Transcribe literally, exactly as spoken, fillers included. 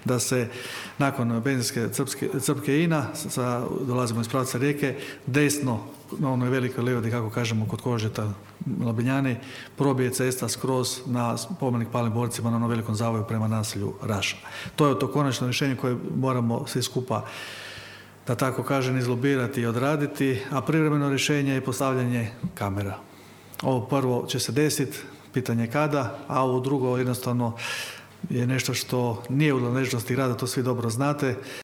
da se nakon benzinske crpke, crpke Ina, sa, dolazimo iz pravca Rijeke, desno na onoj velikoj livadi, kako kažemo, kod Kožeta, Labinjani, probije cesta skroz na spomenik palnim borcima na onom velikom zavoju prema naselju Raša. To je to konačno rješenje koje moramo svi skupa, da tako kažem, izlobirati i odraditi, a privremeno rješenje je postavljanje kamera. Ovo prvo će se desiti, pitanje kada, a ovo drugo jednostavno je nešto što nije u nadležnosti grada, to svi dobro znate.